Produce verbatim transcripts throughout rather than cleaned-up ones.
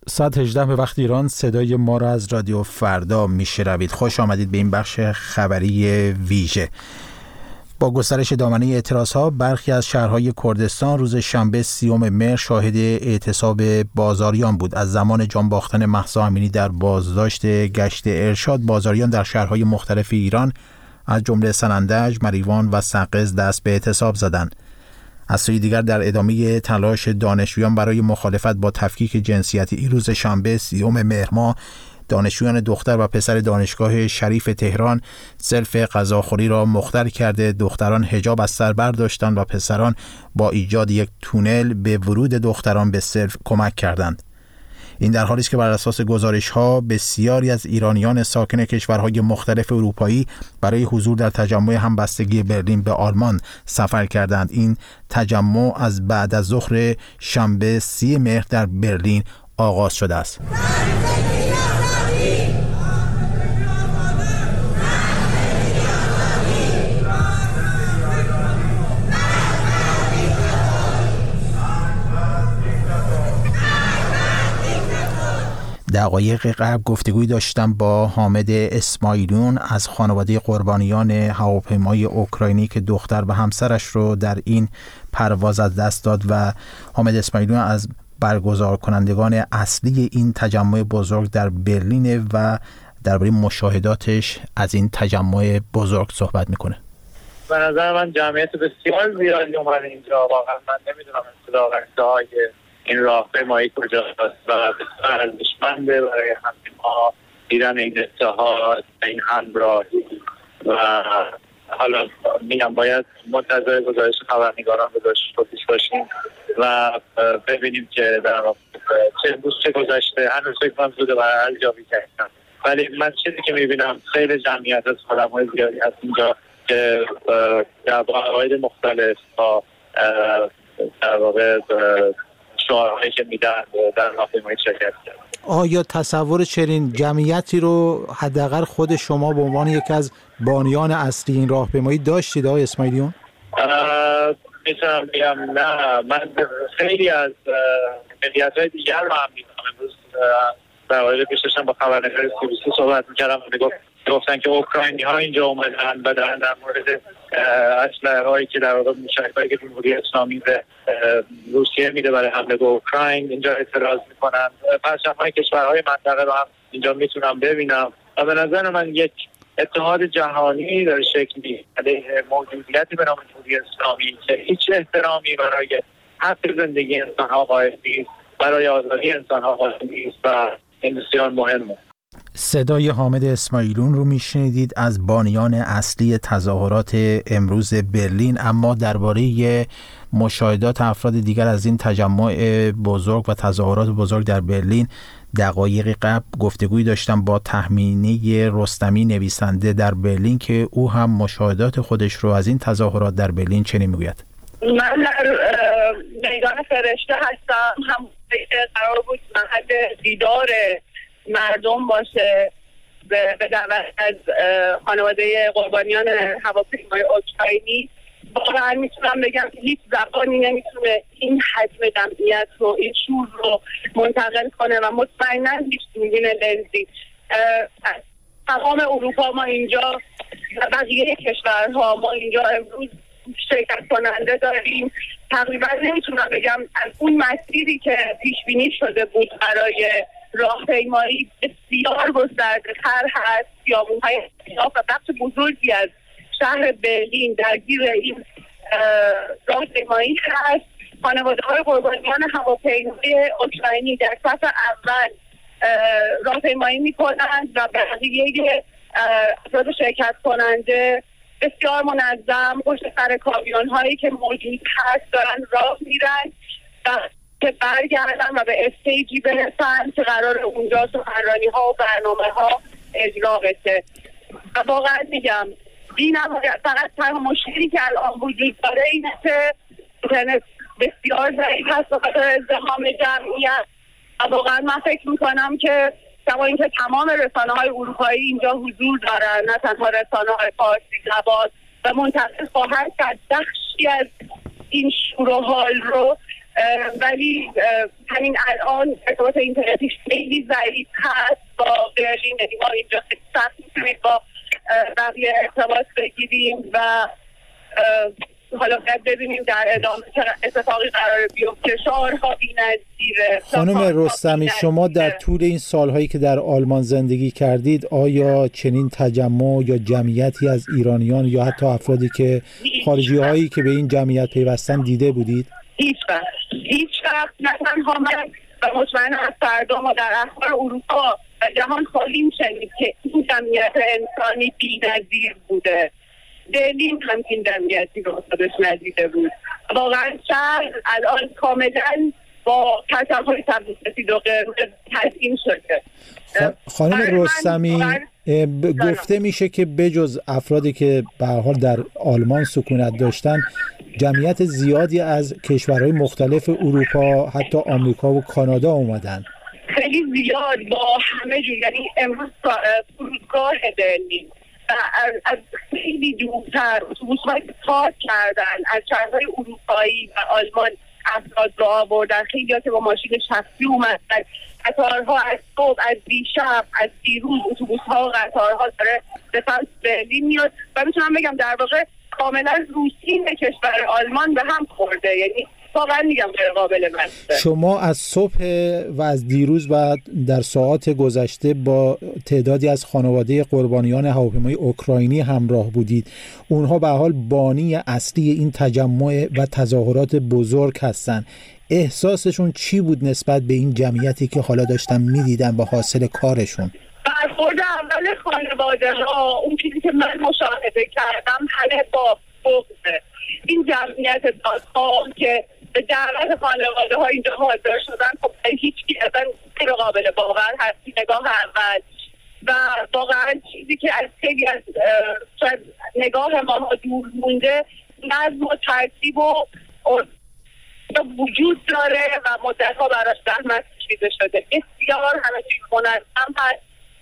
ساعت هجده به وقت ایران صدای ما را از رادیو فردا میشنوید. خوش آمدید به این بخش خبری ویژه. با گسترش دامنه اعتراضها برخی از شهرهای کردستان روز شنبه سیوم مهر شاهد اعتصاب بازاریان بود. از زمان جان باختن مهسا امینی در بازداشت گشت ارشاد، بازاریان در شهرهای مختلف ایران از جمله سنندج، مریوان و سقز دست به اعتصاب زدند. از سوی دیگر در ادامه تلاش دانشجویان برای مخالفت با تفکیک جنسیتی روز شنبه سیوم مهر ماه، دانشجویان دختر و پسر دانشگاه شریف تهران سلف غذاخوری را مختل کرده، دختران حجاب از سر برداشتند و پسران با ایجاد یک تونل به ورود دختران به سلف کمک کردند. این در حالی است که بر اساس گزارش‌ها بسیاری از ایرانیان ساکن کشورهای مختلف اروپایی برای حضور در تجمع همبستگی برلین به آلمان سفر کردند. این تجمع از بعد از ظهر شنبه سی مهر در برلین آغاز شده است. دقایق قبل گفتگوی داشتم با حامد اسماعیلیون از خانواده قربانیان هواپیمای اوکراینی که دختر و همسرش رو در این پرواز از دست داد و حامد اسماعیلیون از برگزار کنندگان اصلی این تجمع بزرگ در برلین و درباره مشاهداتش از این تجمع بزرگ صحبت میکنه. به نظر من جمعیت بسیار زیادی اومده اینجا. واقعا من نمیدونم اصطلاح های این راهپیمایی کجاست و بسیار ارزشمنده برای همه ما دیدن این اتحاد، این همراهی و حالا میگم باید منتظر گزارش خبرنگاران گزارش باشیم و ببینیم که در چه روز چه گذشته. هنوز فکر کنم زوده برای ارزیابی کردن، ولی من چیزی که میبینم خیلی جمعیت از آدم‌های زیادی هست اینجا که در عقاید مختلف با در واقع شعارهایی که میدن در راهپیمایی شرکت کرد. آیا تصور چنین جمعیتی رو حداقل خود شما به عنوان یکی از بانیان اصلی این راهپیمایی داشتید آقای اسماعیلیون؟ میتونم بگم نه. من خیلی از ملیت‌های دیگر رو هم میدونم. امروز در واقع پیششم با خبرنگار سی بی سی صحبت میکردم و میگفت گفتن که اوکراینی ها اینجا اومدن و دارن در مورد اسلحه هایی که در واقع موشک‌هایی که جمهوری اسلامی به روسیه میده برای حمله به اوکراین اینجا اعتراض میکنن. پرچم‌های کشورهای منطقه رو هم اینجا میتونم ببینم و به نظر من یک اتحاد جهانی در شکلی علیه موجودیتی به نام جمهوری اسلامی که هیچ احترامی برای حق زندگی انسان‌ها قائل نیست، برای آزادی انسان‌ها قائل نیست و این بسیار مهمه. صدای حامد اسماعیلیون رو میشنیدید از بانیان اصلی تظاهرات امروز برلین. اما درباره مشاهدات افراد دیگر از این تجمع بزرگ و تظاهرات بزرگ در برلین دقایق قبل گفتگوی داشتم با تهمینی رستمی نویسنده در برلین که او هم مشاهدات خودش رو از این تظاهرات در برلین چنین میگوید. من در میدان فرشته هستم. هم قرار بود محل دیدار مردم باشه به دعوت از خانواده قربانیان هواپیمای اوکراینی. واقعا میتونم بگم که هیچ زبانی نمیتونه این حجم جمعیت رو، این شور رو منتقل کنه و مطمئنا هیچ دوربین لنزی از تمام اروپا ما اینجا و بقیه کشورها ما اینجا امروز شرکت کننده داریم. تقریبا نمیتونم بگم از اون مسیری که پیش بینی شده بود برای راهپیمایی بسیار گسترده‌تر هست. خیابون‌های اطراف و بخش بزرگی از شهر برلین درگیر این راهپیمایی هست. خانواده‌های قربانیان هواپیمای اوکراینی در صف اول راهپیمایی می‌کنند و بقیه افراد شرکت کننده بسیار منظم پشت سر کامیون‌هایی که موجود هست دارن راه میرن و که برگردن و به استیجی برسن که قرار اونجا سخنرانی‌ها و برنامه‌ها اجرا بشه. و واقعا میگم این فقط تنها مشکلی که الان وجود داره اینه که اینترنت بسیار ضعیف هست به خاطر ازدحام جمعیت و واقعا من فکر میکنم که کما اینکه تمام رسانه‌های اروپایی اینجا حضور دارن، نه تنها رسانه‌های فارسی زبان و منتقل خواهد کرد بخشی از این شور و حال رو ولی همین الان ارتباط اینترنتی خیلی ضعیف هست با برلین. یعنی ما اینجا خیلی سخت میتونید با بقیه ارتباط بگیریم و حالا باید ببینیم در ادامه چه اتفاقی قرار بیفته. شعارها بی‌نظیره. خانم رستمی، شما در طول این سالهایی که در آلمان زندگی کردید آیا چنین تجمع یا جمعیتی از ایرانیان یا حتی افرادی که خارجی هایی که به این جمعیت پیوستن دیده بودید؟ هیچ وقت هیچ وقت نه تنها من و مطمئنم از فردا ما در اخبار اروپا و جهان خواهیم شنید که این جمعیت انسانی بی‌نظیر بوده. برلین همچین جمعیتی رو خودش ندیده بود. واقعا شهر الان کاملا با کتاب‌های سبز سفید و قرمز تزیین شده. خانم رستمی، گفته میشه که بجز افرادی که به هر حال در آلمان سکونت داشتن، جمعیت زیادی از کشورهای مختلف اروپا حتی آمریکا و کانادا اومدن. خیلی زیاد با همه جور. یعنی امروز فرودگاه برلین از خیلی دورتر اتوبوس‌های پارک کردن از شهرهای اروپایی و آلمان افراد را آوردن. خیلی ها که با ماشین شخصی اومدن. قطارها از صبح، از دیشب، از دیروز اتوبوس‌ها و قطارها داره به سمت برلین میاد و میتونم بگم در واقع کاملا روتین کشور آلمان به هم خورده. یعنی واقعا میگم غیر قابل وصفه. شما از صبح و از دیروز و در ساعات گذشته با تعدادی از خانواده قربانیان هواپیمای اوکراینی همراه بودید. اونها به حال بانی اصلی این تجمع و تظاهرات بزرگ هستند. احساسشون چی بود نسبت به این جمعیتی که حالا داشتن میدیدن با حاصل کارشون؟ برخورد اول خانواده ها، اون چیزی که من مشاهده کردم، همه با بغضه. این جمعیت دادها که به دعوت خانواده ها اینجا حاضر شدن، خب هیچ کی اصلا غیر قابل باور هست نگاه اول و واقعا چیزی که از خیلی از شاید نگاه ما دور مونده، نظم و ترتیب و وجود داره و مدت ها براش زحمت کشیده شده. بسیار همه چیز منظم هست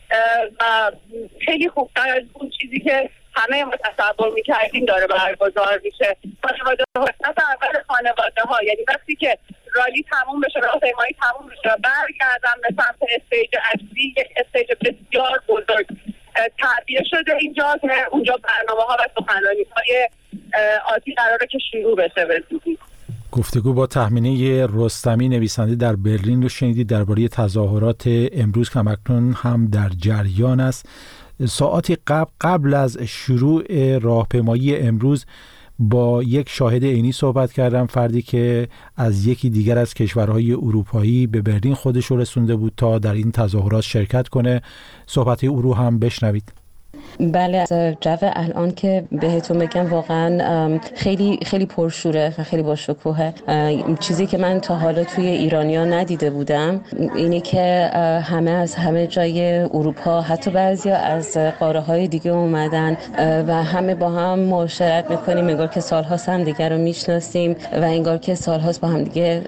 و خیلی خوبتر از اون چیزی که همه ما تصور میکردیم داره برگزار میشه. خانواده ها اصلا اول خانواده ها، یعنی وقتی که رالی تموم بشه، راهپیمایی تموم بشه، برگردن به سمت استیج اصلی، یک استیج بسیار بزرگ تعبیه شده اینجا که اونجا برنامه ها و سخنرانی های آتی قراره که شروع بشه به زودی. گفتگو با تهمینه رستمی، نویسنده در برلین، رو شنیدید درباره تظاهرات امروز که همکنون هم در جریان است. ساعتی قبل قبل از شروع راهپیمایی امروز با یک شاهد عینی صحبت کردم، فردی که از یکی دیگر از کشورهای اروپایی به برلین خودش رو رسونده بود تا در این تظاهرات شرکت کنه. صحبت او رو هم بشنوید. بله، از جو الان که بهتون بگم واقعا خیلی خیلی پرشوره و خیلی با شکوهه. چیزی که من تا حالا توی ایرانیا ندیده بودم اینه که همه از همه جای اروپا، حتی بعضیا از قاره های دیگه اومدن و همه با هم معاشرت میکنیم، انگار که سالهاست هم دیگه رو میشناسیم و انگار که سالهاست با هم دیگه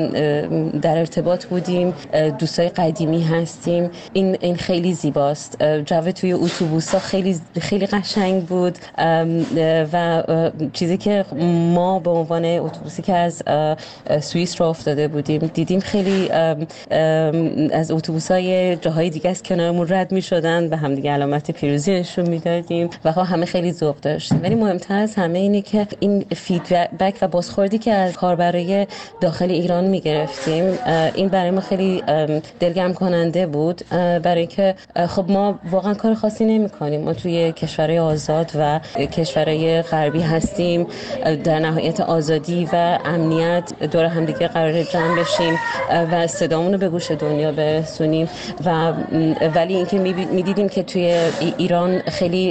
در ارتباط بودیم، دوستای قدیمی هستیم. این این خیلی زیباست. جو توی اتوبوس‌ها خیلی خیلی قشنگ بود و چیزی که ما به عنوان اتوبوسی که از سوئیس راه افتاده بودیم دیدیم، خیلی از اتوبوس‌های جاهای دیگه از کنارمون رد می‌شدن، به هم دیگه علامت پیروزی نشون میدادیم و همه خیلی ذوق داشتیم. ولی مهمتر از همه اینه که این فیدبک و بازخوردی که از کاربرای داخل ایران می‌گرفتیم، این برای ما خیلی دلگرم کننده بود، برای که خب ما واقعا کار خاصی نمی‌کنیم. ما توی کشورهای آزاد و کشورهای غربی هستیم، در نهایت آزادی و امنیت دور هم دیگه قرار جمع بشیم و صدامون رو به گوش دنیا برسونیم و ولی اینکه می‌دیدیم که توی ایران خیلی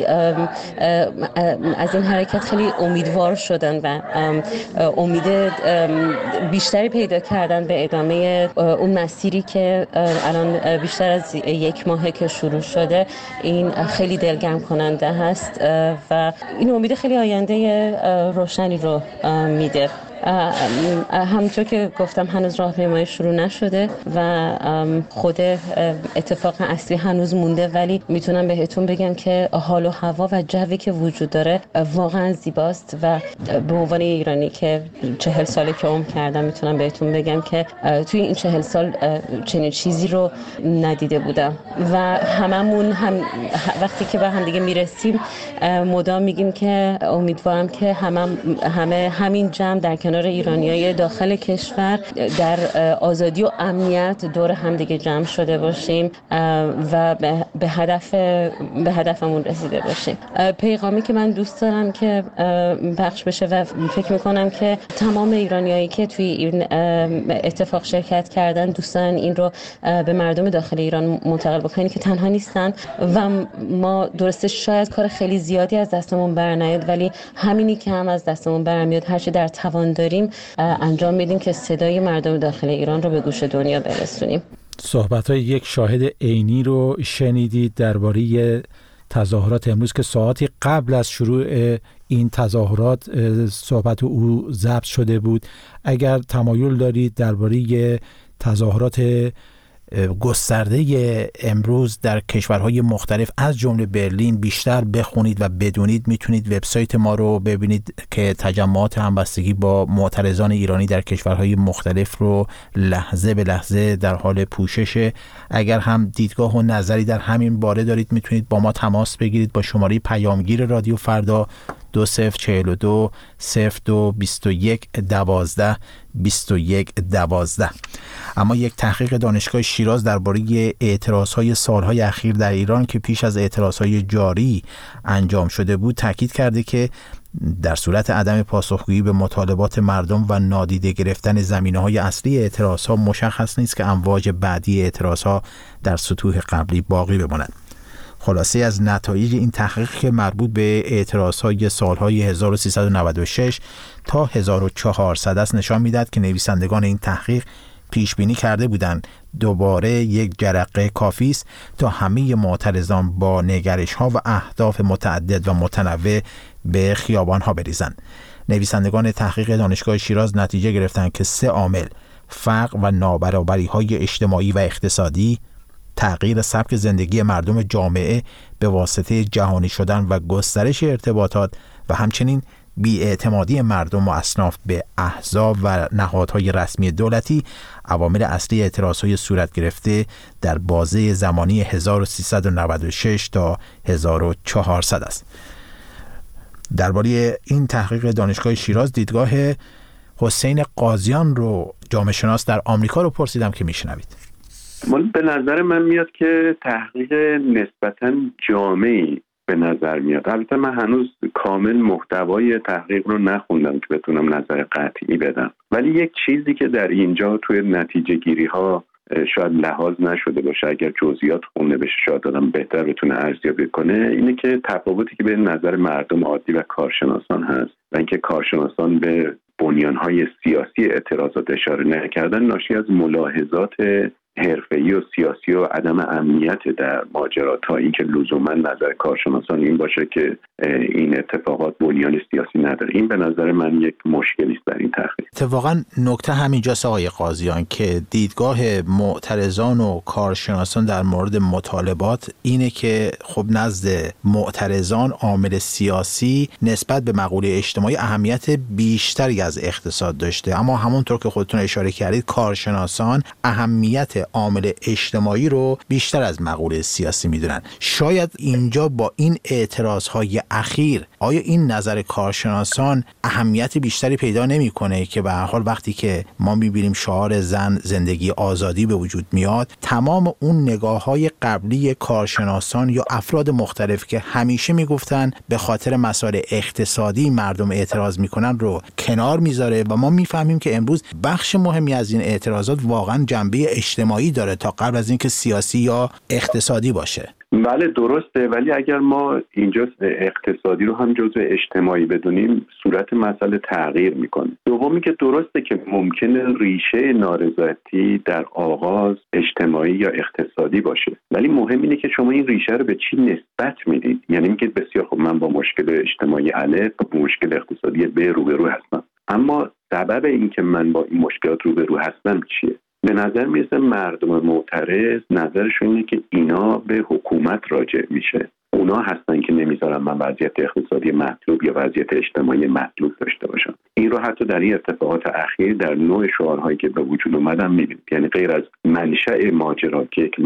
از این حرکت خیلی امیدوار شدن و امید بیشتری پیدا کردن به ادامه اون مسیری که الان بیشتر از یک ماهه که شروع شده. این خیلی دلگرم کننده هست و این امید خیلی آینده روشنی رو میده. همونطور که گفتم هنوز راهپیمایی شروع نشده و خود اتفاق اصلی هنوز مونده، ولی میتونم بهتون بگم که حال و هوا و جوی که وجود داره واقعا زیباست و به عنوان ایرانی که چهل ساله که عمر کردم میتونم بهتون بگم که توی این چهل سال چنین چیزی رو ندیده بودم و هممون هم وقتی که به هم دیگه میرسیم مدام میگیم که امیدوارم که همه همه همین جمع در کنار ایرانیای داخل کشور در آزادی و امنیت دور هم دیگه جمع شده باشیم و به هدف به هدفمون رسیده باشیم. پیغامی که من دوست دارم که پخش بشه و فکر میکنم که تمام ایرانیایی که توی این اتفاق شرکت کردن دوستان این رو به مردم داخل ایران منتقل بکنن که تنها نیستن و ما درسته شاید کار خیلی زیادی از دستمون برنیاد، ولی همینی که هم از دستمون برمیاد هرچی در توان داریم انجام میدیم که صدای مردم داخل ایران رو به گوش دنیا برسونیم. صحبت‌های یک شاهد عینی رو شنیدید درباره تظاهرات امروز که ساعتی قبل از شروع این تظاهرات صحبت او ضبط شده بود. اگر تمایل دارید درباره تظاهرات گسترده امروز در کشورهای مختلف از جمله برلین بیشتر بخونید و بدونید، میتونید وبسایت ما رو ببینید که تجمعات همبستگی با معترضان ایرانی در کشورهای مختلف رو لحظه به لحظه در حال پوششه. اگر هم دیدگاه و نظری در همین باره دارید میتونید با ما تماس بگیرید با شماره پیامگیر رادیو فردا دو صفر چهل و دو صفر دو بیست و یک دوازده بیست و یک دوازده. اما یک تحقیق دانشگاه شیراز درباره اعتراضهای سالهای اخیر در ایران که پیش از اعتراضهای جاری انجام شده بود تاکید کرده که در صورت عدم پاسخگویی به مطالبات مردم و نادیده گرفتن زمینه‌های اصلی اعتراضها مشخص نیست که امواج بعدی اعتراضها در سطوح قبلی باقی بمانند. خلاصه از نتایج این تحقیق که مربوط به اعتراضهای سالهای هزار و سیصد و نود و شش تا هزار و چهارصد است نشان می‌دهد که نویسندگان این تحقیق پیش بینی کرده بودند دوباره یک جرقه کافی است تا همه معترضان با نگرش‌ها و اهداف متعدد و متنوع به خیابان‌ها بریزند. نویسندگان تحقیق دانشگاه شیراز نتیجه گرفتند که سه عامل، فقر و نابرابری‌های اجتماعی و اقتصادی، تغییر سبک زندگی مردم جامعه به واسطه جهانی شدن و گسترش ارتباطات و همچنین بی‌اعتمادی مردم و اصناف به احزاب و نهادهای رسمی دولتی عوامل اصلی اعتراضهای صورت گرفته در بازه زمانی هزار و سیصد و نود و شش تا هزار و چهارصد است. درباره این تحقیق دانشگاه شیراز دیدگاه حسین قاضیان رو جامعه شناس در آمریکا رو پرسیدم که میشنوید. به نظر من میاد که تحقیق نسبتاً جامعی به نظر میاد. البته من هنوز کامل محتوای تحقیق رو نخوندم که بتونم نظر قطعی بدم، ولی یک چیزی که در اینجا توی نتیجه گیری ها شاید لحاظ نشده باشه، اگر جزئیات خونده بشه شاید آدم بهتر بتونه ارزیابی کنه، اینه که تفاوتی که بین نظر مردم عادی و کارشناسان هست و اینکه کارشناسان به بنیانهای سیاسی اعتراضات اشاره نکردن ناشی از ملاحظات حرفه‌ای و سیاسی و عدم امنیت در ماجرا، تا اینکه لزوما نظر کارشناسان این باشه که این اتفاقات بنیان سیاسی نداره. این به نظر من یک مشکلی است در این تحقیق. اتفاقا نکته همینجاست آقای قاضیان که دیدگاه معترضان و کارشناسان در مورد مطالبات اینه که خب نزد معترضان عامل سیاسی نسبت به مقوله اجتماعی اهمیت بیشتری از اقتصاد داشته، اما همونطور که خودتون اشاره کردید کارشناسان اهمیت عامل اجتماعی رو بیشتر از مقوله سیاسی میدونن. شاید اینجا با این اعتراضهای اخیر آیا این نظر کارشناسان اهمیت بیشتری پیدا نمیکنه که به هر حال وقتی که ما میبینیم شعار زن زندگی آزادی به وجود میاد، تمام اون نگاه‌های قبلی کارشناسان یا افراد مختلف که همیشه میگفتن به خاطر مسائل اقتصادی مردم اعتراض میکنن رو کنار میذاره و ما میفهمیم که امروز بخش مهمی از این اعتراضات واقعا جنبه اجتماعی داره تا قبل از اینکه سیاسی یا اقتصادی باشه. بله درسته، ولی اگر ما اینجا اقتصادی رو هم جزو اجتماعی بدونیم صورت مسئله تغییر میکنه. دومی که درسته که ممکنه ریشه نارضایتی در آغاز اجتماعی یا اقتصادی باشه، ولی مهم اینه که شما این ریشه رو به چی نسبت میدید. یعنی اینکه بسیار خب من با مشکل اجتماعی الف با مشکل اقتصادی ب روبرو هستم، اما سبب این که من با این مشکلات روبرو هستم چیه؟ به نظر میرسه مردم معترض نظرشون اینه که اینا به حکومت راجع میشه، اونا هستن که نمیذارن من وضعیت اقتصادی مطلوب یا وضعیت اجتماعی مطلوب داشته باشم. این رو حتی در این اتفاقات اخیر در نوع شعارهایی که به وجود اومدن میبینید. یعنی غیر از منشأ ماجرا که یک